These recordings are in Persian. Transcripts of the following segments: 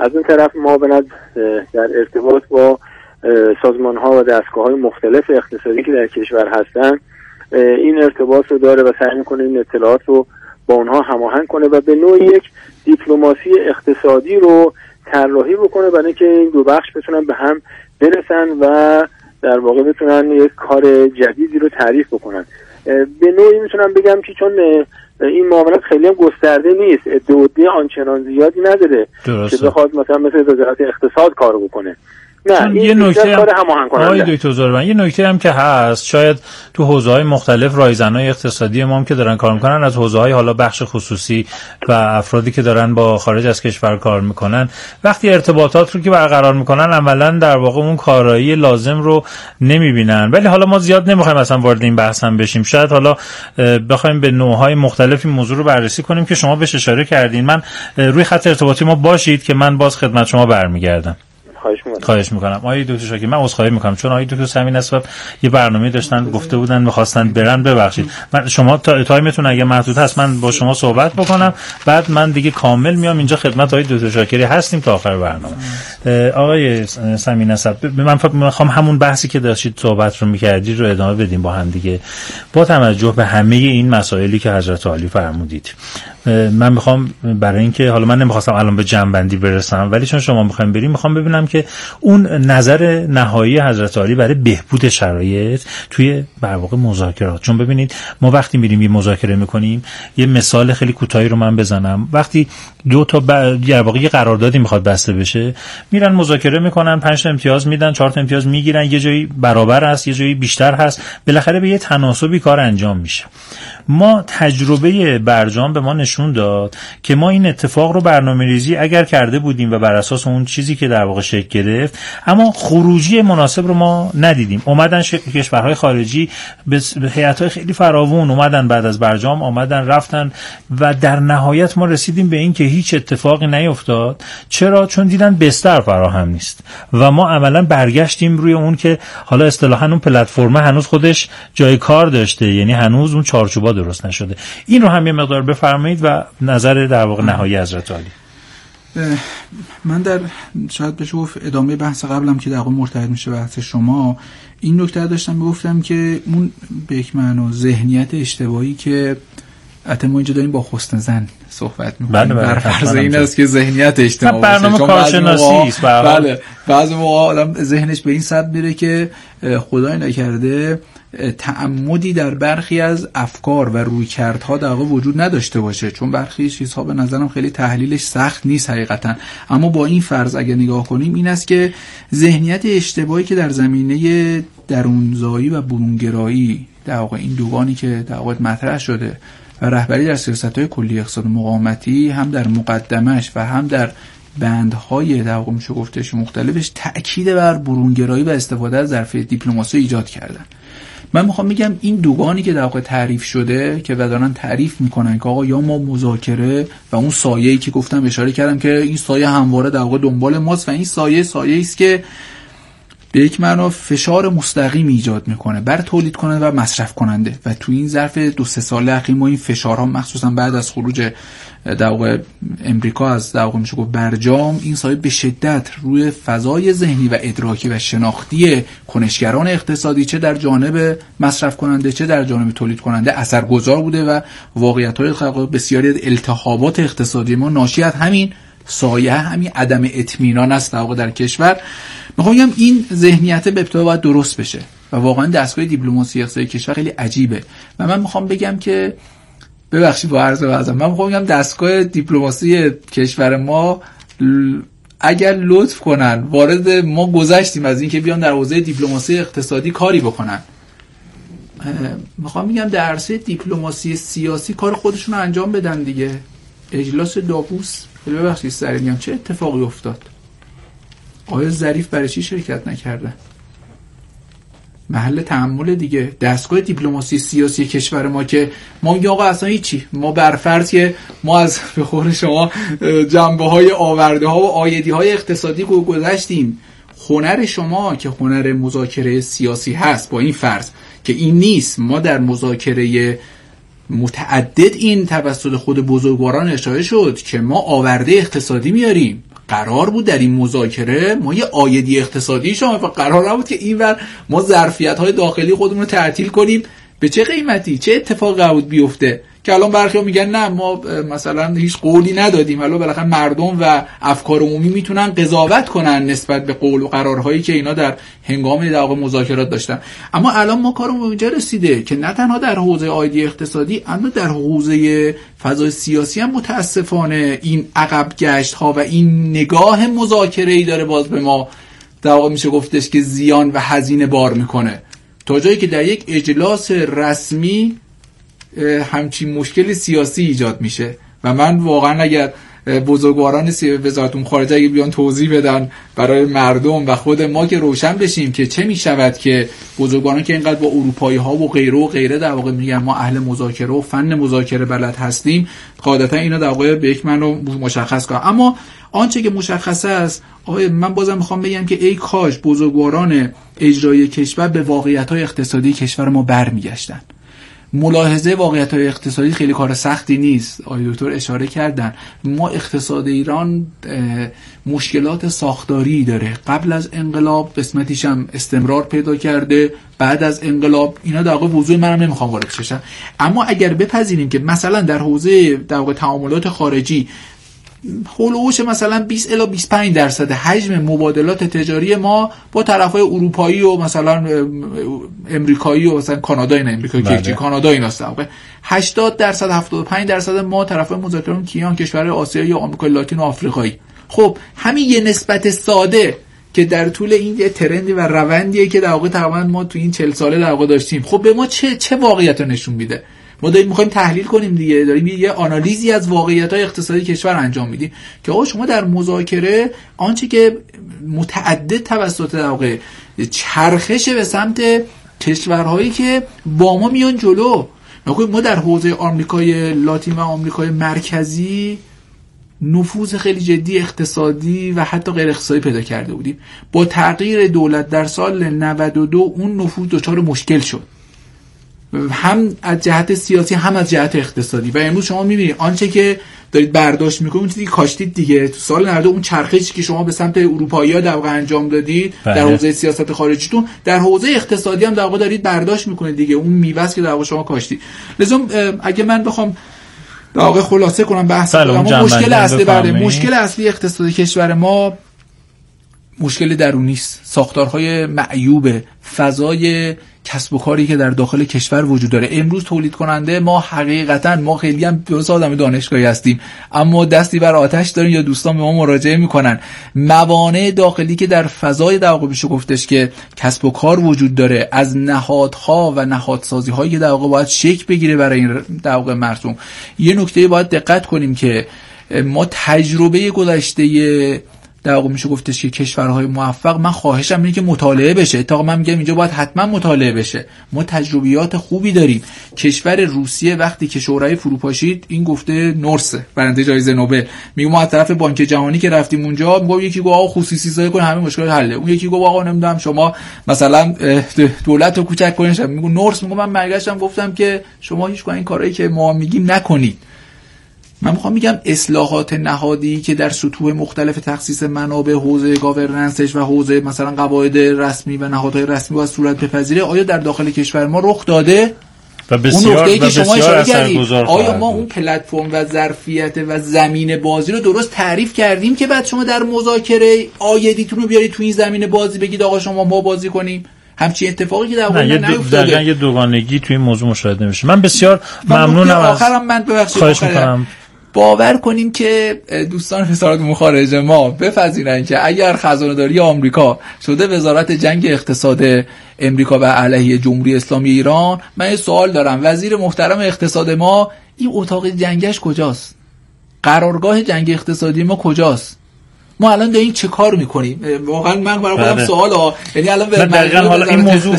از اون طرف معاونت در ارتباط با سازمان‌ها و دستگاه‌های مختلف اقتصادی که در کشور هستن این ارتباط رو داره و سعی می‌کنه این اطلاعات رو با اونها هماهنگ کنه و به نوعی یک دیپلماسی اقتصادی رو طراحی بکنه برای اینکه این دو بخش بتونن به هم برسن و در واقع بتونن یک کار جدیدی رو تعریف بکنن. به نوعی میتونم بگم که چون این معاملات خیلی هم گسترده نیست، عده آنچنان زیادی نداره که بخواد مثلا مثل وزارت اقتصاد کار بکنه. نه، یه نکته کار هماهنگ کننده. دکتر زربان، یه نکته هم که هست، شاید تو حوزه‌های مختلف رایزنای اقتصادی ما هم که دارن کار میکنن، از حوزه‌های حالا بخش خصوصی و افرادی که دارن با خارج از کشور کار میکنن، وقتی ارتباطات رو که برقرار میکنن اولا در واقع اون کارایی لازم رو نمیبینن. ولی حالا ما زیاد نمیخوایم اصلا وارد این بحث هم بشیم، شاید حالا بخوایم به نوع‌های مختلف این موضوع رو بررسی کنیم که شما بهش اشاره کردین. من روی خط ارتباطی ما باشید که من باز خدمت شما برمیگردم. خواهش میکنم. آقای دکتر شاکر، من عذرخواهی میکنم چون آقای دکتر سمین اسباب یه برنامه داشتن گفته بودن میخواستن برن، ببخشید. من شما تایمتون اگه محدود هست من با شما صحبت بکنم، بعد من دیگه کامل میام اینجا خدمت آقای دکتر شاکری هستیم تا آخر برنامه. آقای سمین اسباب، من میخوام همون بحثی که داشتید صحبت رو میکردید رو ادامه بدیم با هم دیگه، با توجه به همه این مسائلی که حضرت عالی فرمودید. من میخوام برای اینکه حالا من نمیخواستم الان به جمع‌بندی برسم، ولی چون شما میخوایم بریم میخوام ببینم که اون نظر نهایی حضرت عالی برای بهبود شرایط توی در واقع مذاکرات. چون ببینید ما وقتی میریم یه مذاکره میکنیم، یه مثال خیلی کوتاهی رو من بزنم، وقتی دو تا در واقع یه قراردادی میخواد بسته بشه، میرن مذاکره میکنن، 5 تا امتیاز میدن، 4 تا امتیاز میگیرن، یه جایی برابر است، یه جایی بیشتر هست، بالاخره به یه تناسبی کار انجام میشه. ما تجربه برجام به ما نشون داد که ما این اتفاق رو برنامه‌ریزی اگر کرده بودیم و بر اساس اون چیزی که در واقع شکل گرفت، اما خروجی مناسب رو ما ندیدیم. اومدن کشورهای خارجی به هیئت‌های خیلی فراوون اومدن، بعد از برجام اومدن رفتن و در نهایت ما رسیدیم به این که هیچ اتفاقی نیفتاد. چرا؟ چون دیدن بستر فراهم نیست و ما عملاً برگشتیم روی اون که حالا اصطلاحاً اون پلتفرم هنوز خودش جای کار داشته، یعنی هنوز اون چارچوبا درست نشده. این رو هم یه مقدار بفرمایید و نظر در واقع نهایی حضرت عالی. من در شاید بشه گفت ادامه بحث قبلم که در واقع مرتبط میشه بحث شما، این نکته داشتم میگفتم که اون به یک معنی ذهنیت اشتباهی که حتی ما اینجا داریم با حسن زن صحبت میکنیم، بر فرض این است که ذهنیت اشتباهی برنامه کارشناسی است. بله، بعضی موقع آدم ذهنش به این سطح میره که خدای نکرده تعمدی در برخی از افکار و رویکردها در واقع وجود نداشته باشه، چون برخی چیزها به نظرم خیلی تحلیلش سخت نیست حقیقتا. اما با این فرض اگه نگاه کنیم، این است که ذهنیت اشتباهی که در زمینه درونزایی و برونگرایی در واقع این دوگانی که در واقع مطرح شده و رهبری در سیاست‌های کلی اقتصاد مقاومتی هم در مقدمش و هم در بندهای در واقع میشه گفتش مختلفش تأکید بر برونگرایی و استفاده از ظرفیت دیپلماسی ایجاد کردن. من میخوام بگم این دوگانی که در واقع تعریف شده که دارن تعریف میکنن که آقا یا ما مذاکره و اون سایه‌ای که گفتم اشاره کردم که این سایه همواره در واقع دنبال ماست و این سایه‌ای است که به یک معنا فشار مستقیم ایجاد میکنه بر تولید کننده و مصرف کننده و تو این ظرف 2-3 سال اخیر ما این فشارها مخصوصا بعد از خروج در واقع امریکا از در واقع میشه گفت برجام، این سایه به شدت روی فضای ذهنی و ادراکی و شناختی کنشگران اقتصادی چه در جانب مصرف کننده چه در جانب تولید کننده اثرگذار بوده و واقعیت‌های بسیاری از التهابات اقتصادی ما ناشی از همین سایه، همین عدم اطمینان است در واقع در کشور. میخوام بگم این ذهنیت به ابتدا باید درست بشه و واقعا دستگاه دیپلماسی اقتصادی کشور خیلی عجیبه و من میخوام بگم که ببخشید با عرض ازم من میخوام بگم دستگاه دیپلماسی کشور ما اگر لطف کنن وارد ما گذشتیم از این که بیان در حوزه دیپلماسی اقتصادی کاری بکنن. میخوام بگم در عرصه دیپلماسی سیاسی کار خودشون رو انجام بدن دیگه. اجلاس داووس ببخشید سریع میگم چه اتفاقی افتاد؟ آقای ظریف برای چی شرکت نکرده؟ محل تأمل دیگه. دستگاه دیپلماسی سیاسی کشور ما که ما میگیم آقا اصلا هیچی، ما برفرض که ما از به قول شما جنبه‌های آورده‌ها و آیدی‌های اقتصادی گذشتیم، هنر شما که هنر مذاکره سیاسی هست با این فرض که این نیست، ما در مذاکره متعدد این توسط خود بزرگواران اشاره شد که ما آورده اقتصادی میاریم، قرار بود در این مذاکره ما یه عایدی اقتصادی شما قرار نبود که اینور ما ظرفیت‌های داخلی خودمون رو تعطیل کنیم. به چه قیمتی؟ چه اتفاقی قرار بود بیفته؟ که الان برخی میگن نه ما مثلا هیچ قولی ندادیم، ولی بالاخره مردم و افکار عمومی میتونن قضاوت کنن نسبت به قول و قرارهایی که اینا در هنگام در واقع مذاکرات داشتن. اما الان ما کارمون به اینجا رسیده که نه تنها در حوزه عایدی اقتصادی، اما در حوزه فضای سیاسی هم متاسفانه این عقب گشت ها و این نگاه مذاکره‌ای داره باز به ما در واقع میشه گفتش که زیان و هزینه بار میکنه، تا جایی که در یک اجلاس رسمی همچین مشکل سیاسی ایجاد میشه. و من واقعا اگر بزرگواران وزارت امور خارجه اگه بیان توضیح بدن برای مردم و خود ما که روشن بشیم که چه میشود که بزرگواران که اینقدر با اروپایی ها و غیره در واقع میگن ما اهل مذاکره و فن مذاکره بلد هستیم، قاعدتا اینا در واقع به یک معنی مشخص کنن. اما آنچه که مشخصه است، آقای من بازم میخوام بگم که ای کاش بزرگواران اجرایی کشور به واقعیت‌های اقتصادی کشور ما برمیگشتن. ملاحظه واقعیت‌های اقتصادی خیلی کار سختی نیست، آقای دکتر اشاره کردن. ما اقتصاد ایران مشکلات ساختاری داره، قبل از انقلاب قسمتیش هم استمرار پیدا کرده، بعد از انقلاب اینا در واقع موضوع منم نمیخوام وارد بشم. اما اگر بپذیریم که مثلا در حوزه در واقع تعاملات خارجی هولوش مثلا 20 الی 25% حجم مبادلات تجاری ما با طرفای اروپایی و مثلا امریکایی و مثلا کانادا، این امریکایی که کانادا ایناست، 80% 75% ما طرفای مذاکرات کیان کشورهای آسیایی و آمریکای لاتین و آفریقایی. خب همین یه نسبت ساده که در طول این یه ترندی و روندیه که در واقع تقریبا ما تو این 40 ساله در واقع داشتیم، خب به ما چه واقعیت رو نشون میده؟ ما داریم میخوایم تحلیل کنیم دیگه، داریم یه آنالیزی از واقعیت‌های اقتصادی کشور انجام میدیم که آقا شما در مذاکره آنچه که متعدد توسط در واقع چرخش به سمت کشورهایی که با ما میان جلو، ما در حوزه آمریکای لاتین و آمریکای مرکزی نفوذ خیلی جدی اقتصادی و حتی غیر اقتصادی پیدا کرده بودیم. با تغییر دولت در سال 92 اون نفوذ دچار مشکل شد، هم از جهت سیاسی هم از جهت اقتصادی. و امروز شما میبینید آنچه که دارید برداشت میکنید چیزی کاشتید دیگه. تو سال 92 اون چرخشی که شما به سمت اروپایی‌ها در واقع انجام دادید در حوزه سیاست خارجیتون، در حوزه اقتصادی هم در واقع دارید برداشت میکنید دیگه، اون میوه که در واقع شما کاشتید. لازم اگه من بخوام در واقع خلاصه کنم بحث مشکل اصلی اقتصادی کشور ما مشکل درونی است، ساختارهای معیوب، فضای کسب و کاری که در داخل کشور وجود داره. امروز تولید کننده ما حقیقتا ما خیلی هم درست آدم دانشگاهی هستیم، اما دستی بر آتش داریم یا دوستان به ما مراجعه میکنن. موانع داخلی که در فضای در واقع بشه گفتش که کسب و کار وجود داره، از نهادها و نهادسازی هایی که در واقع باید شکل بگیره برای این در واقع مردم. یه نکته باید دقت کنیم که ما تجربه گذشته در واقع میشه گفتش که کشورهای موفق، من خواهشم اینه که مطالعه بشه. تا من میگم اینجا باید حتما مطالعه بشه. ما تجربیات خوبی داریم. کشور روسیه وقتی که شورای فروپاشید این گفته نورس برنده جایزه نوبل، میگه ما از طرف بانک جهانی که رفتیم اونجا، میگه یکی گفت آقا خصوصی سازی کن همه مشکل حله، اون یکی گفت آقا نمیدونم شما مثلا دولت رو کوچک کنین، میگه نورس. میگه من برگشتم گفتم که شما هیچ این کارهایی که ما میگیم نکنید. من میخوام میگم اصلاحات نهادی که در سطوح مختلف تخصیص منابع، حوزه گاورننسش و حوزه مثلا قواعد رسمی و نهادهای رسمی باید صورت بپذیره، آیا در داخل کشور ما رخ داده؟ و بسیار که شما اشاره کردید، آیا ما اون پلتفرم و ظرفیت و زمین بازی رو درست تعریف کردیم که بعد شما در مذاکره آیدیتون رو بیارید تو این زمین بازی بگید آقا شما ما بازی کنیم؟ همچین اتفاقی که در واقع نیفتاده. یه دوگانگی توی این موضوع مشاهده میشه. من بسیار ممنونم. آخرم من خواهش میکنم باور کنیم که دوستان وزارت امور خارجه ما بپذیرن که اگر خزانه‌داری آمریکا شده وزارت جنگ اقتصاد امریکا و علیه جمهوری اسلامی ایران، من یه سوال دارم. وزیر محترم اقتصاد ما این اتاق جنگش کجاست؟ قرارگاه جنگ اقتصادی ما کجاست؟ ما الان داریم چه کار میکنیم؟ واقعا من برای خودم سوال یعنی الان دقیقاً حالا این موضوع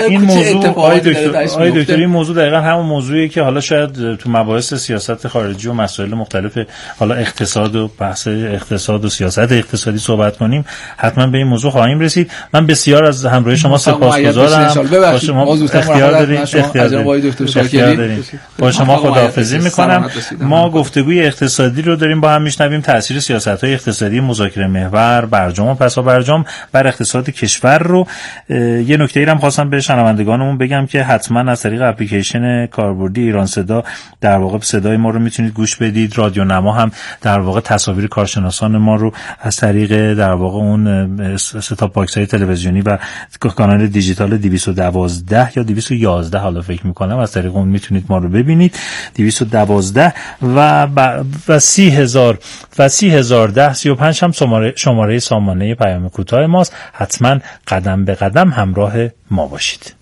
این موضوع دقیقاً همون موضوعیه که حالا شاید تو مباحث سیاست خارجی و مسائل مختلف حالا اقتصاد و بحث اقتصاد و سیاست اقتصادی صحبت کنیم، حتما به این موضوع خواهیم رسید. من بسیار از همراهی شما سپاسگزارم. با شما اختیار دارین. با شما خداحافظی میکنم. ما گفتگوی اقتصادی رو داریم با هم میشنویم، تاثیر سیاست‌های اقتصادی مذاکره محور برجام و پسا برجام بر اقتصاد کشور رو. یه نکته‌ای هم خواستم به شنوندگانمون بگم که حتما از طریق اپلیکیشن کاربردی ایران صدا در واقع صدای ما رو میتونید گوش بدید. رادیو نما هم در واقع تصاویر کارشناسان ما رو از طریق در واقع اون ستاپ باکس‌های تلویزیونی و کانال دیجیتال 212 یا 211 حالا فکر می‌کنم از طریق اون میتونید ما رو ببینید. 212 و 30000 و 30010 35 هم شماره سامانه پیام کوتاه ماست. حتما قدم به قدم همراه ما باشید.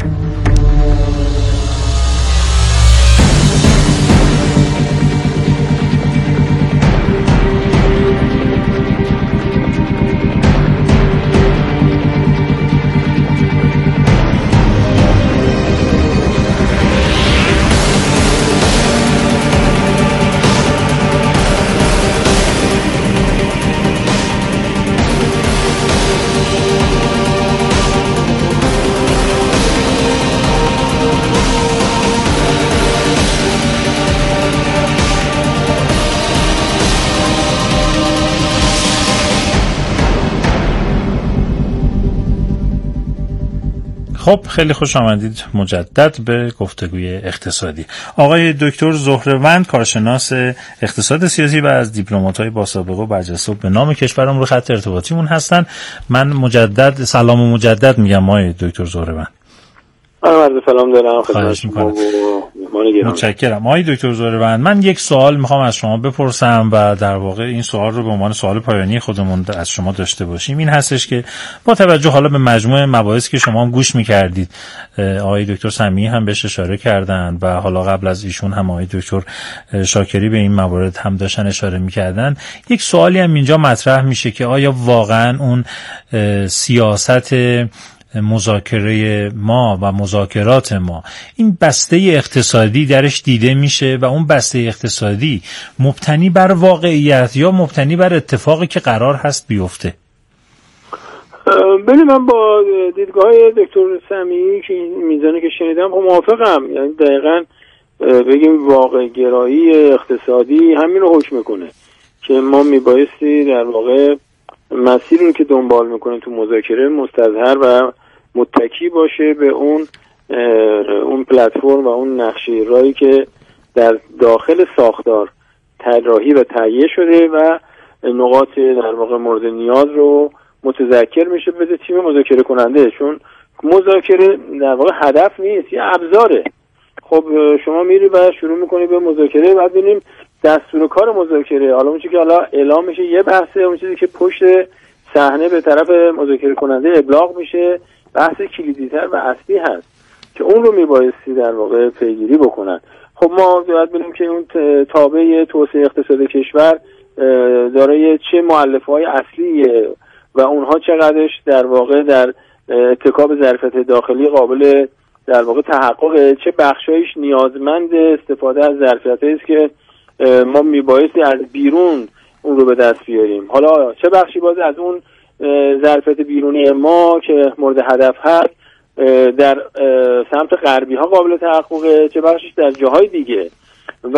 خب خیلی خوش آمدید مجدد به گفتگوی اقتصادی. آقای دکتر زهره‌وند کارشناس اقتصاد سیاسی و از دیپلمات‌های با سابقه و برجسته به نام کشورم رو خط ارتباطیمون هستن. من مجدد سلام و مجدد میگم آقای دکتر زهره‌وند. عرض سلام دارم خدمت شما. متشکرم. آقای دکتر زهره‌وند، من یک سوال میخوام از شما بپرسم و در واقع این سوال رو به عنوان سوال پایانی خودمون از شما داشته باشیم. این هستش که با توجه حالا به مجموعه مباحثی که شما هم گوش میکردید، آقای دکتر سمیعی هم بهش اشاره کردن و حالا قبل از ایشون هم آقای دکتر شاکری به این موارد هم داشتن اشاره میکردن، یک سوالی هم اینجا مطرح میشه که آیا واقعا اون سیاست مذاکره ما و مذاکرات ما، این بسته اقتصادی درش دیده میشه و اون بسته اقتصادی مبتنی بر واقعیت یا مبتنی بر اتفاقی که قرار هست بیفته؟ بله، من با دیدگاه دکتر سمیعی که این میزانی که شنیدم موافقم. یعنی دقیقاً بگیم واقع گرایی اقتصادی همین رو حکم میکنه که ما میبایستی در واقع مسیری رو که دنبال میکنیم تو مذاکره مستظهر و متکی باشه به اون پلتفرم و اون نقشه راهی که در داخل ساختار طراحی و تهیه شده و نقاط در واقع مورد نیاز رو متذکر میشه بده تیم مذاکره کننده. چون مذاکره در واقع هدف نیست، یه ابزاره. خب شما میری و شروع میکنی به مذاکره، بعد ببینیم دستور کار مذاکره، حالا اون چیزی که حالا اعلام میشه یه بحثه، اون چیزی که پشت صحنه به طرف مذاکره کننده ابلاغ میشه بحث کلیدی‌تر و اصلی هست که اون رو میبایستی در واقع پیگیری بکنن. خب ما باید ببینیم که اون تابع توسعه اقتصاد کشور دارای چه مؤلفه‌های اصلیه و اونها چقدرش در واقع در اتکا به ظرفیت داخلی قابل در واقع تحقق، چه بخشایش نیازمند استفاده از ظرفیتایی است که ما میبایستی از بیرون اون رو به دست بیاریم. حالا چه بخشی باز از اون ظرفیت بیرونی ما که مورد هدف هست در سمت غربی ها قابل تحققه، چه بخشش در جاهای دیگه. و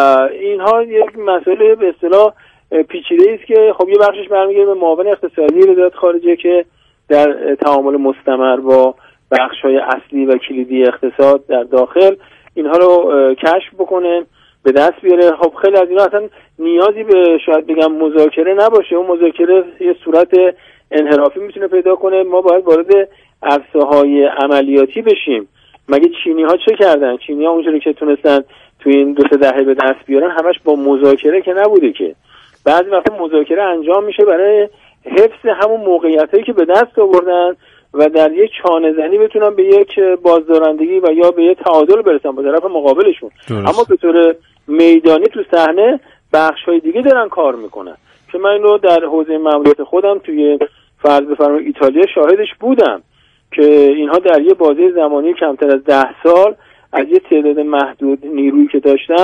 اینها یک مسئله به اصطلاح پیچیده است که خب یه بخشش برمیگرده به معاون اقتصادی وزارت خارجه که در تعامل مستمر با بخش‌های اصلی و کلیدی اقتصاد در داخل اینها رو کشف بکنه، به دست بیاره. خب خیلی از اینا اصلا نیازی به شاید بگم مذاکره نباشه، اون مذاکره یه صورت انحرافی میتونه پیدا کنه. ما باید وارد عرصه‌های عملیاتی بشیم. مگه چینی‌ها چه کردن؟ چینی‌ها اونجوری که تونستن تو این 2-3 دهه به دست بیارن همش با مذاکره که نبوده که. بعضی وقتا مذاکره انجام میشه برای حفظ همون موقعیتایی که به دست آوردن و در یک چانه زنی بتونن به یک بازدارندگی و یا به یک تعادل برسن با طرف مقابلشون. اما به طور میدانی تو صحنه بخش‌های دیگه دارن کار میکنن که من اینو در حوزه مملکت خودم توی فرض بفرمایید ایتالیا شاهدش بودم که اینها در یه بازه زمانی کمتر از 10 سال از یه تعداد محدود نیرویی که داشتن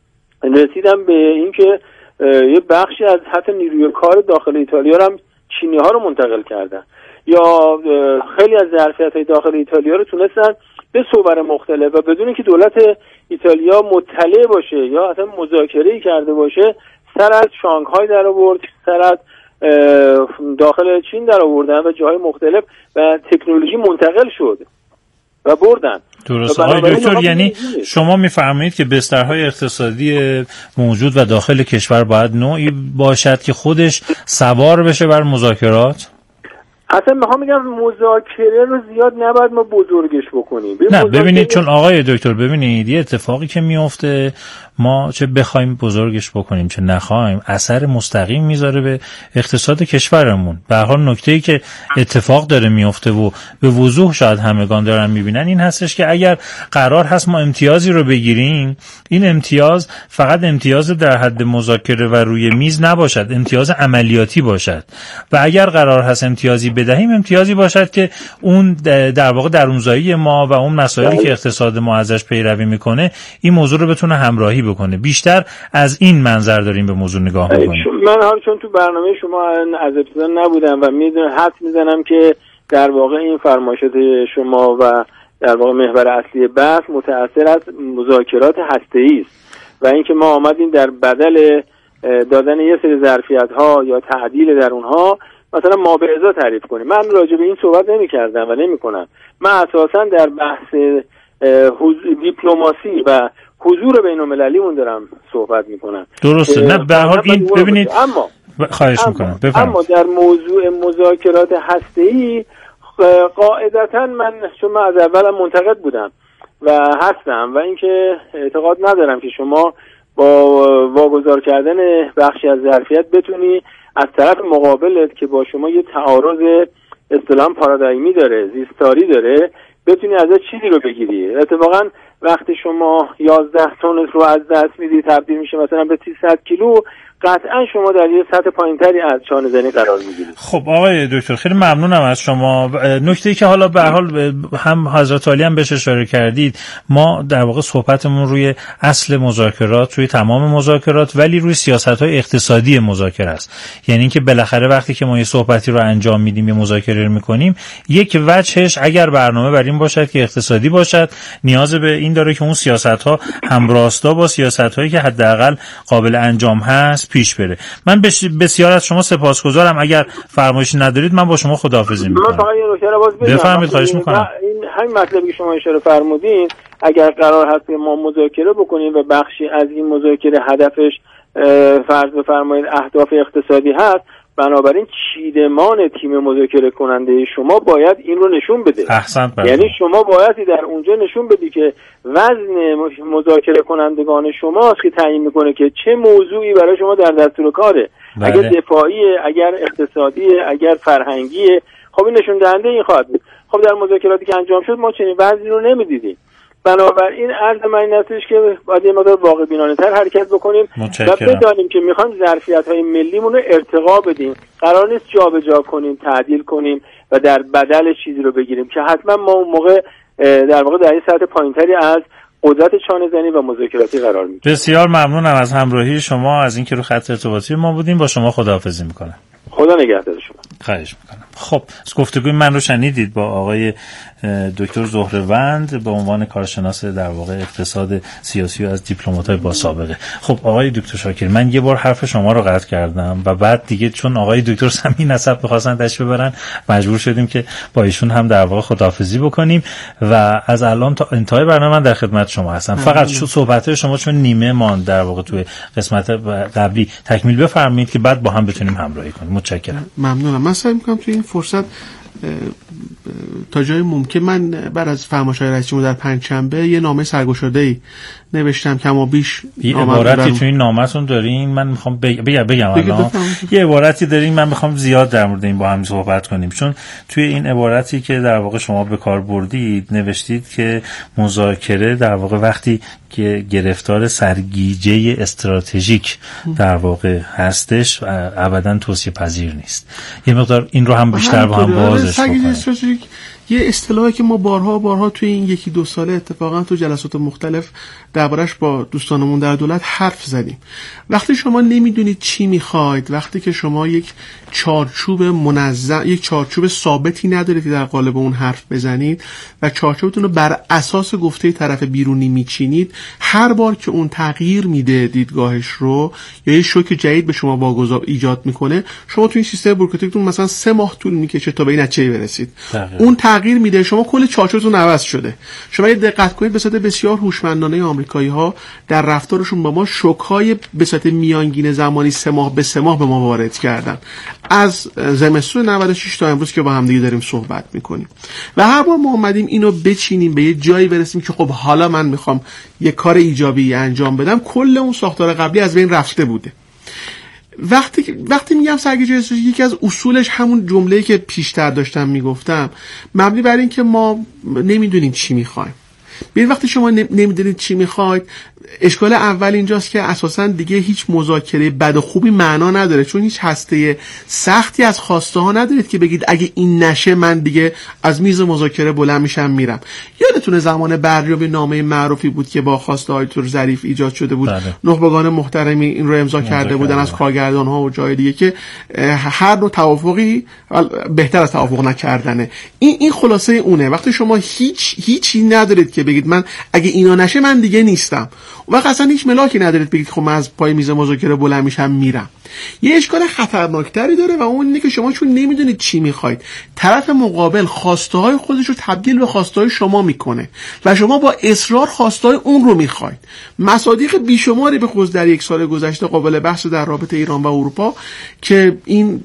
رسیدم به اینکه یه بخشی از حتی نیروی کار داخل ایتالیا رو هم چینی‌ها رو منتقل کردن، یا خیلی از ظرفیت‌های داخل ایتالیا رو تونستن به صور مختلف و بدون اینکه دولت ایتالیا مطلع باشه یا اصلا مذاکره‌ای کرده باشه سر از شانگهای در آورد، سر از داخل چین در آوردن و جاهای مختلف و تکنولوژی منتقل شد و بردن. درسته. آقای دکتر، یعنی شما میفرمایید که بسترهای اقتصادی موجود و داخل کشور باید نوعی باشد که خودش سوار بشه بر مذاکرات؟ اصلا میخوام بگم مذاکره رو زیاد نباید ما بزرگش بکنیم. نه ببینید، چون آقای دکتر ببینید یه اتفاقی که میفته، ما چه بخوایم بزرگش بکنیم چه نخوایم اثر مستقیم میذاره به اقتصاد کشورمون. به هر حال نکته‌ای که اتفاق داره میفته و به وضوح شاید همگان دارن میبینن این هستش که اگر قرار هست ما امتیازی رو بگیریم، این امتیاز فقط امتیاز در حد مذاکره و روی میز نباشد، امتیاز عملیاتی باشد. و اگر قرار هست امتیازی بدهیم، امتیازی باشد که اون در واقع درونزایی ما و اون مسائلی که اقتصاد ما ازش پیروی میکنه این موضوع رو بتونه همراهی بکنه. بیشتر از این منظر داریم به موضوع نگاه بکنیم. من حالا چون تو برنامه شما از ابتدا نبودم و حد میزنم که در واقع این فرمایشات شما و در واقع محور اصلی بحث متأثر از مذاکرات هسته‌ای است و اینکه ما آمدیم در بدل دادن یه سری ظرفیت‌ها یا تعدیل در اونها مثلا مابعضا تعریف کنیم. من راجع به این صحبت نمی‌کردم و نمی‌کنم. من اساساً در بحث دیپلماسی و حضور بین‌المللیمون دارم صحبت میکنم. درسته. نه به هر حال این ببینید، اما خواهش میکنم اما در موضوع مذاکرات هسته‌ای قاعدتاً من چون من از اولم منتقد بودم و هستم و اینکه اعتقاد ندارم که شما با واگذار کردن بخشی از ظرفیت بتونی از طرف مقابلت که با شما یه تعارض اصطلاحاً پارادایمی داره، زیستاری داره، بتونی ازش چیزی رو بگیری. اتفاقاً وقتی شما 11 تن رو از دست میدی تبدیل میشه مثلا به 300 کیلو، قطعا شما در یه سطح پایینتری از چانه زنی قرار میگیرید. خب آقای دکتر خیلی ممنونم از شما. نکته‌ای که حالا به هر حال هم حضرت عالی هم بهش اشاره کردید، ما در واقع صحبتمون روی اصل مذاکرات، روی تمام مذاکرات، ولی روی سیاست‌های اقتصادی مذاکره است. یعنی اینکه بالاخره وقتی که ما یه صحبتی رو انجام میدیم، یه مذاکره رو می‌کنیم، یک وجهش اگر برنامه بر این باشد که اقتصادی باشد، نیاز به این داره که اون سیاست‌ها همراستا با سیاست‌هایی که حداقل قابل انجام هست پیش بره. من بسیار از شما سپاسگزارم. اگر فرمایشی ندارید من با شما خداحافظی می‌کنم. من فقط یه نکته رو باز بگم. بفرمایید، خواهش می‌کنم. این همین مطلبی که شما اشاره فرمودین، اگر قرار هست که ما مذاکره بکنیم و بخشی از این مذاکره هدفش فرض بفرمایید اهداف اقتصادی هست، بنابراین چیدمان تیم مذاکره کننده شما باید این رو نشون بده. احسنت. یعنی شما باید در اونجا نشون بدی که وزن مذاکره کنندگان شماست که تعیین میکنه که چه موضوعی برای شما در دستور کاره. بله. اگر دفاعیه، اگر اقتصادیه، اگر فرهنگیه، خب این نشون دهنده این خواهد بود. خب در مذاکراتی که انجام شد ما چنین وضعی رو نمیدیدیم. بنابراین عرض من این هستش که باید یه مقدار واقع بینانه‌تر حرکت بکنیم و بدانیم که میخوایم ظرفیت‌های ملیمون رو ارتقا بدیم. قرار نیست جابجا کنیم، تعدیل کنیم و در بدل چیزی رو بگیریم که حتما ما اون موقع در واقع در این سطح پایینتری از قدرت چانه‌زنی و مذاکراتی قرار میگیریم. بسیار ممنونم از همراهی شما، از اینکه رو خط ارتباطی ما بودیم. با شما خداحافظی میکنم. خدا نگهدار شما. خواهش میکنم. خب گفتگوی من رو شنیدید با آقای دکتر زهره‌وند به عنوان کارشناس در واقع اقتصاد سیاسی و از دیپلمات‌های با سابقه. خب آقای دکتر شاکر، من یه بار حرف شما رو قطع کردم و بعد دیگه چون آقای دکتر سمی نسب می‌خواستن تشریف ببرن مجبور شدیم که با ایشون هم در واقع خداحافظی بکنیم و از الان تا انتهای برنامه من در خدمت شما هستم. فقط صحبت‌های شما چون نیمه ماند در واقع توی قسمت قبلی تکمیل بفرمایید که بعد با هم بتونیم همراهی کنیم. متشکرم. ممنونم. من سعی می‌کنم توی این فرصت تا جای ممکن من بعد از فرمایش‌های رئیس‌جمهور در پنجشنبه یه نامه سرگشاده‌ای نوشتم کما بیش یه عبارتی توی این نامه‌تون دارین، من میخوام بگم الان یه عبارتی دارین، من میخوام زیاد در مورد این با هم صحبت کنیم، چون توی این عبارتی که در واقع شما به کار بردید نوشتید که مذاکره در واقع وقتی که گرفتار سرگیجه استراتژیک در واقع هستش ابداً توصیه پذیر نیست. یه مقدار این رو هم بیشتر با هم بازش بکنیم. یه اصطلاحی که ما بارها توی این 1-2 ساله اتفاقا تو جلسات مختلف دربارش با دوستانمون در دولت حرف زدیم. وقتی شما نمیدونید چی میخواید، وقتی که شما یک چارچوب منظم، یک چارچوب ثابتی ندارید که در قالب اون حرف بزنید و چارچوبتون رو بر اساس گفته طرف بیرونی میچینید، هر بار که اون تغییر میده دیدگاهش رو یا یه شوک جدید به شما واگذار ایجاد میکنه، شما تو این سیستم بوروکراتیکتون مثلا 3 ماه طول میکشه تا به این نتیجه برسید. اون تغییر میده، شما کل چارچوبتون عوض شده. شما یه دقت کنید به صورت بسیار هوشمندانه آمریکایی‌ها در رفتارشون با ما شوک‌های به صورت میانگین زمانی 3 ماه به 3 ماه به ما وارد کردن، از زمستون 96 تا امروز که با هم دیگه داریم صحبت میکنیم. و هر بار ما اومدیم اینو بچینیم به یه جایی برسیم که خب حالا من میخوام یه کار ایجابی انجام بدم، کل اون ساختار قبلی از بین رفته بوده. وقتی میگم سرگیجه استراتژیک، یکی از اصولش همون جمله‌ای که پیشتر داشتم میگفتم، مبنی بر این که ما نمیدونیم چی میخوایم. ببین وقتی شما نمیدونید چی میخواید، اشکال اول اینجاست که اساسا دیگه هیچ مذاکره بد و خوبی معنا نداره، چون هیچ هسته سختی از خواسته ها ندارید که بگید اگه این نشه من دیگه از میز مذاکره بلند میشم میرم. یادتونه زمان بردیابی نامه معروفی بود که با خواسته های تور ظریف ایجاد شده بود، نخبگان محترمی این رو امضا کرده بودن از کارگردان ها و جای دیگه که هر نوع توافقی بهتر از توافق نکردنه. این خلاصه اونه. وقتی شما هیچی ندارید که بگید من اگه اینا نشه من دیگه نیستم، وقت اصلا هیچ ملاکی ندارید بگید خب من از پای میز مذاکره بلند میشم میرم. یه اشکال خطرناکتری داره و اون اینه که شما چون نمیدونید چی میخواید، طرف مقابل خواسته های خودش رو تبدیل به خواسته های شما میکنه و شما با اصرار خواسته های اون رو میخواید. مصادیق بیشماری به خصوص در 1 سال گذشته قابل بحث در رابطه ایران و اروپا که این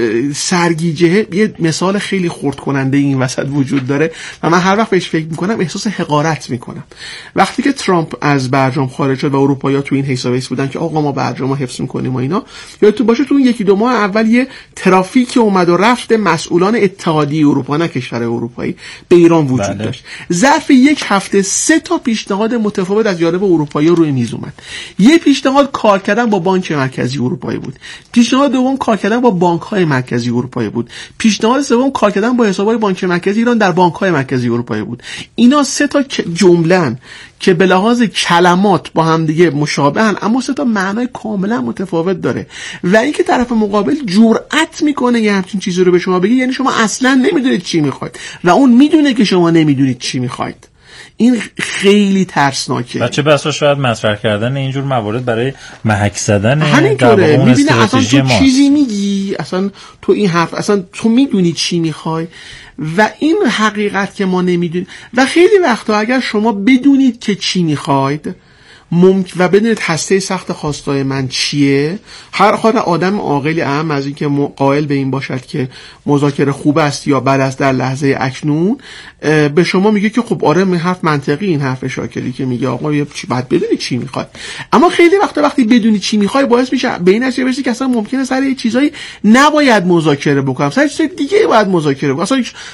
سرگیجه یه مثال خیلی خرد کننده این وسط وجود داره و من هر وقت بهش فکر میکنم احساس حقارت میکنم. وقتی که ترامپ از برجام خارج شد و اروپایی‌ها تو این حسابیس بودن که آقا ما برجامو حفظ میکنیم و اینا، یادتون باشه تو اون 1-2 ماه اول یه ترافیک اومد و رفت مسئولان اتحادیه اروپا، نه کشور اروپایی، به ایران وجود داشت. ظرف 1 هفته 3 تا پیشنهاد متفاوت از جانب اروپایی‌ها روی میز اومد. یه پیشنهاد کار کردن با بانک مرکزی اروپایی بود، پیشنهاد دوم کار کردن با بانک‌های مرکزی اروپایی بود، پیشنهاد سوم کار کردن با حساب‌های بانک مرکزی ایران در بانک‌های مرکزی اروپایی بود. اینا 3 تا جمله‌ن که به لحاظ کلمات با هم دیگه مشابهن اما 3 تا معنای کاملا متفاوت داره و اینکه طرف مقابل جرأت میکنه یه همچین چیزی رو به شما بگه، یعنی شما اصلا نمیدونید چی میخواید و اون میدونه که شما نمیدونید چی میخواید. این خیلی ترسناکه. بچه بسا شاید مطرح کردن اینجور موارد برای محک زدن همینطوره. میبینی اصلا تو چیزی میگی، اصلا تو این حرف اصلا تو میدونی چی میخوای و این حقیقت که ما نمیدونیم. و خیلی وقتا اگر شما بدونید که چی میخواید و بدونید هسته سخت خواستای من چیه، هر آدم عاقلی اهم از این که قائل به این باشد که مذاکره خوب است یا بد است در لحظه اکنون، به شما میگه که خب آره این حرف منطقی، این حرف شاکری که میگه آقا باید بدونی چی میخوای. اما خیلی وقتی بدونی چی میخوای باعث میشه به این نتیجه برسی که اصلا ممکنه سر یه چیزایی نباید مذاکره بکنم، سر چیزای دیگه باید مذاکره بکنم،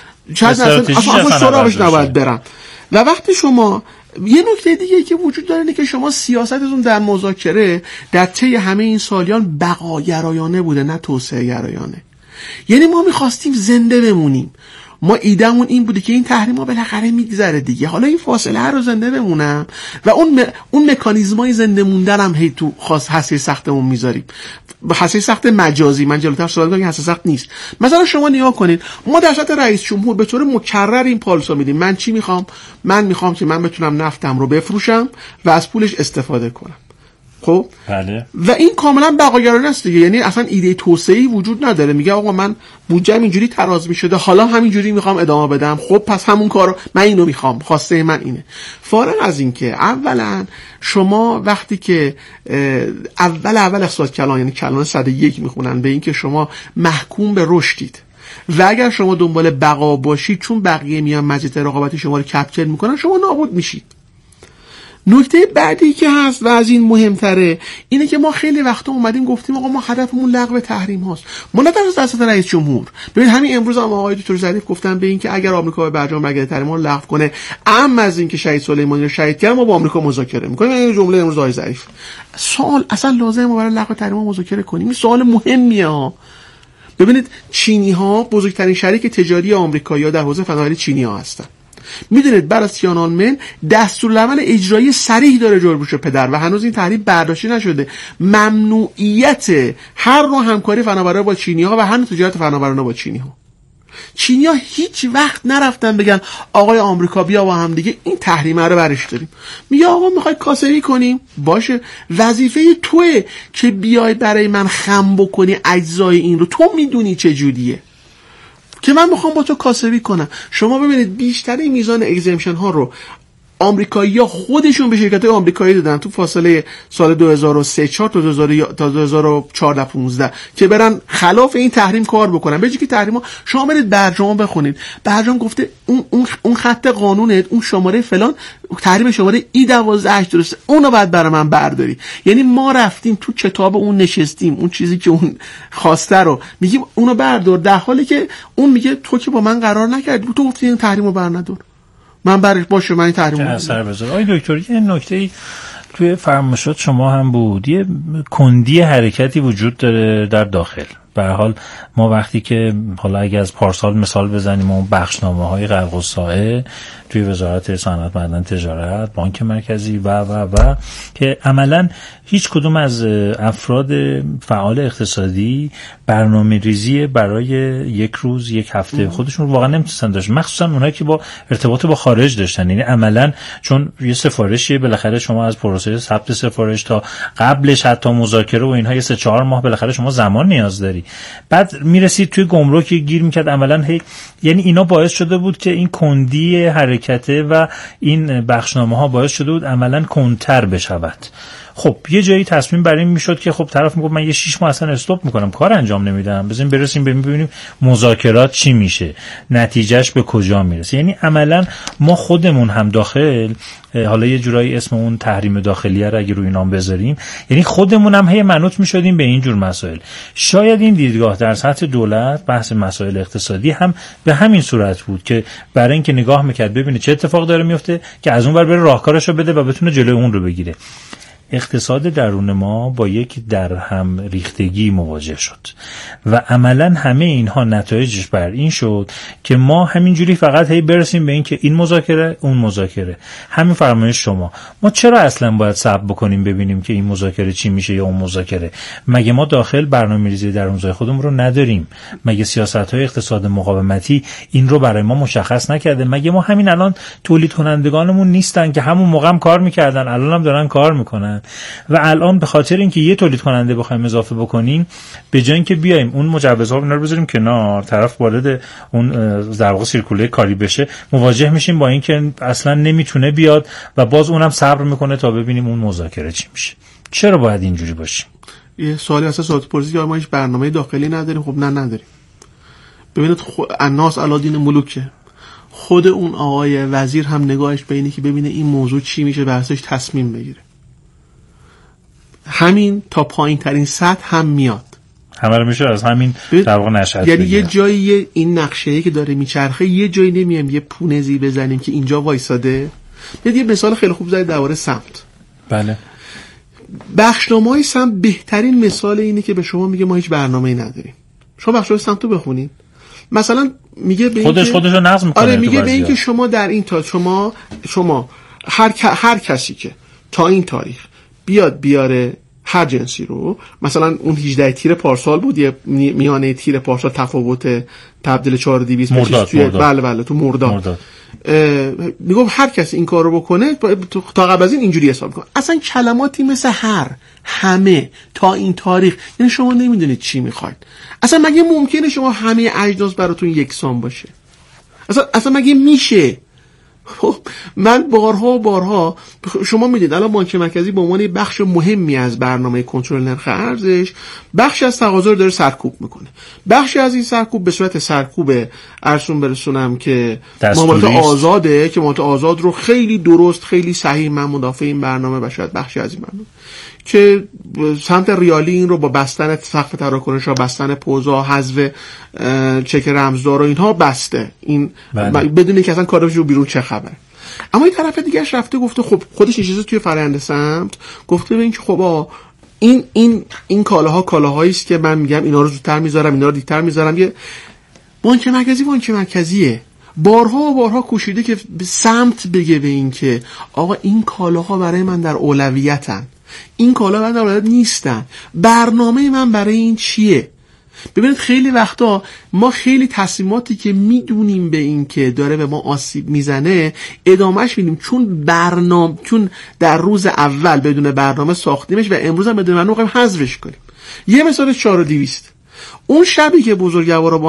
اصلا سراغش نباید برم. و وقتی شما یه نکته دیگه که وجود داره اینه که شما سیاستتون در مذاکره در طی همه این سالیان بقاگرایانه بوده نه توسعه گرایانه. یعنی ما میخواستیم زنده بمونیم، ما ایدمون این بوده که این تحریما بالاخره میگذره دیگه، حالا این فاصله رو زنده بمونم و اون مکانیزمای زنده موندن هم هی تو خاص هسته سختمون میذاریم. هسته سخت مجازی، من جلوتر صحبت می‌کنم که هسته سخت نیست. مثلا شما نگاه کنید، ما در سطح رئیس جمهور به طور مکرر این پالسو میدیم، من چی میخوام؟ من میخوام که من بتونم نفتم رو بفروشم و از پولش استفاده کنم. خب بله. و این کاملا بقاگرانه است دیگه، یعنی اصلا ایده توسعه‌ای وجود نداره. میگه آقا من بودجه‌م اینجوری تراز می‌شده، حالا همینجوری میخوام ادامه بدم، خب پس همون کارو من اینو میخوام، خواسته من اینه. فارغ از این که اولا شما وقتی که اول اقتصاد کلان، یعنی کلان 101 میخونن به این که شما محکوم به رشدید و اگر شما دنبال بقا باشید چون بقیه میان مزیت رقابت شما رو کپچل میکنن شما نابود میشید. نکته بعدی که هست و از این مهمتره اینه که ما خیلی وقتا اومدیم گفتیم آقا ما هدفمون لغو تحریم هاست، ما نه در سطح رئیس جمهور. ببین همین امروز هم آقای دکتر ظریف گفتن به این که اگر آمریکا به برجام برگرده تحریم رو لغو کنه، اما از این که شهید سلیمانی رو شهید کرد ما با آمریکا مذاکره میکنیم. این جمله امروز آقای ظریف. سوال اصلا لازمه ما برای لغو تحریم مذاکره کنیم؟ این سوال مهمیه ها. ببینید چینی ها بزرگترین شریک تجاری آمریکایی‌ها در حوزه فناوری چینی ها هستن. میدونید بعد از تیانانمن دستورالعمل اجرایی صریح داره جورج پدر و هنوز این تحریم برداشته نشده، ممنوعیت هر نوع همکاری فناورانه با چینی ها و هر نوع تجارت فناورانه با چینی ها. چینی ها هیچ وقت نرفتن بگن آقای آمریکا بیا با هم دیگه این تحریمه رو برش داریم. میگه آقا میخوای کاسبی کنیم باشه، وظیفه توئه که بیای برای من خم بکنی اجزای این رو، تو میدونی چه جوریه که من میخوام با تو کاسبی کنم. شما ببینید بیشتر میزان اگزمشن ها رو آمریکایی‌ها خودشون به شرکت‌های آمریکایی دادن تو فاصله سال 2003 تا 2014 15 که برن خلاف این تحریم کار بکنن. به جای که تحریم‌ها، شما برید برجام بخونید، برجام گفته اون خط قانونه، اون شماره فلان تحریم شماره E12 درسته، اونو بعد برای من برداری. یعنی ما رفتیم تو کتاب اون نشستیم، اون چیزی که اون خواسته رو میگیم اونو بردار، در حالی که اون میگه تو که با من قرار نکردی، تو گفتی این تحریمو برندار، من برش باشه من این تحریم اثر بذاره. آقای دکتر یه نکته توی فرمایشات شما هم بود، یه کندی حرکتی وجود داره در داخل. به هر حال ما وقتی که حالا اگه از پارسال مثال بزنیم، اون بخشنامه‌های غرق الساعه توی وزارت صنعت معدن تجارت، بانک مرکزی و که عملاً هیچ کدوم از افراد فعال اقتصادی برنامه‌ریزی برای یک روز یک هفته خودشون واقعا نمی‌تونن داشت، مخصوصا اونایی که با ارتباط با خارج داشتن. یعنی عملاً چون یه سفارشی بالاخره شما از پروسه ثبت سفارش تا قبلش حتی مذاکره و اینها 3-4 ماه بالاخره شما زمان نیاز داری. بعد میرسید توی گمرک گیر میکرد عملاً یعنی اینا باعث شده بود که این کندی حرکته و این بخشنامه‌ها باعث شده بود عملاً کندتر بشود. خب یه جایی تصمیم بر این میشد که خب طرف میگفت من یه 6 ماه اصلا استاپ میکنم، کار انجام نمیدم، بزنیم برسیم ببینیم مذاکرات چی میشه، نتیجهش به کجا میرسه. یعنی عملا ما خودمون هم داخل، حالا یه جورایی اسم اون تحریم داخلیه رو اگه روی نام بذاریم، یعنی خودمون هم هی منوط میشدیم به این جور مسائل. شاید این دیدگاه در سطح دولت بحث مسائل اقتصادی هم به همین صورت بود که برای اینکه نگاه میکرد ببینه چه اتفاق داره میفته که از اون ور بره راهکارشو بده و بتونه جلوی اون رو بگیره. اقتصاد درون ما با یک درهم ریختگی مواجه شد و عملا همه اینها نتایجش بر این شد که ما همینجوری فقط هی برسیم به این که این مذاکره اون مذاکره. همین فرمایش شما، ما چرا اصلا باید صبر بکنیم ببینیم که این مذاکره چی میشه یا اون مذاکره؟ مگه ما داخل برنامه‌ریزی درونزای خودمون رو نداریم؟ مگه سیاست‌های اقتصاد مقاومتی این رو برای ما مشخص نکرده؟ مگه ما همین الان تولید کنندگانمون نیستن که همون موقع هم کار میکردن، الان هم دارن کار میکنن و الان به خاطر اینکه یه تولید کننده بخوایم اضافه بکنیم، به جای اینکه بیایم اون مجوزها رو بذاریم کنار، طرف وارد اون در واقع سیرکوله کاری بشه، مواجه میشیم با اینکه اصلا نمیتونه بیاد و باز اونم صبر میکنه تا ببینیم اون مذاکره چی میشه. چرا باید اینجوری باشیم؟ یه سوالی اصلا سوال پرسید که ما هیچ برنامه داخلی نداریم. خب نه نداریم. ببینید الناس علادین ملوکه، خود اون آقای وزیر هم نگاهش به اینه که ببینه این موضوع چی میشه، بحثش تصمیم بگیره. همین تا پایین ترین سطح هم میاد، همه رو میشه از همین در واقع نشأت یعنی یه جایی این نقشه‌ای که داره میچرخه، یه جایی نمیایم یه پونزی بزنیم که اینجا وایساده. یه مثال خیلی خوب زدید درباره سمت. بله، بخشنامه‌های سمت بهترین مثال اینه که به شما میگه ما هیچ برنامه‌ای نداریم. شما بخشنامه سمت رو بخونید، مثلا میگه به خودشو نظم میکنه. آره میگه به این که شما در این تا شما هر کسی که تا این تاریخ بیاره هر جنسی رو، مثلا اون 18 تیر پارسال بود، یه میانه تیر پارسال تفاوت تبدیل 4200 توی بله تو مرداد میگم هر کسی این کار رو بکنه تا قبل از این اینجوری حساب میکنه. اصلا کلماتی مثل هر، همه، تا این تاریخ، یعنی شما نمیدونید چی میخواید. اصلا مگه ممکنه شما همه اجناس براتون یکسان باشه؟ اصلا مگه میشه؟ من بارها شما میدید الان بانک مرکزی به عنوان بخش مهمی از برنامه کنترل نرخ ارزش بخش از تقاضا رو داره سرکوب میکنه. بخشی از این سرکوب به صورت سرکوب ارسون برسونم که معاملات آزاده، که معاملات آزاد رو خیلی درست، خیلی صحیح، من مدافع این برنامه و شاید بخشی از این برنامه که سمت ریالی این رو با بستن سقف تراکنش ها، بستن پوزا، حذف چک رمزدار و اینها بسته، این بدون اینکه اصلا کارش رو بیرون چه خبره. اما این طرف دیگهش رفته گفته خب خودش نشسته توی فرآیند سمت، گفته به این که خب این کالاهایی است که من میگم اینا رو زودتر میذارم، اینا رو دیرتر میذارم. یه بانک مرکزیه بارها و بارها کوشیده که سمت بگه به این که آقا این کالاها برای من در اولویتن، این کالا برای من در اولویت نیستن، برنامه من برای این چیه. ببینید خیلی وقتا ما خیلی تصمیماتی که میدونیم به این که داره به ما آسیب میزنه ادامهش میدیم، چون در روز اول بدون برنامه ساختیمش و امروز هم بدون برنامه حذفش کنیم. یه مثال 4200 اون شبی که بزرگوارا با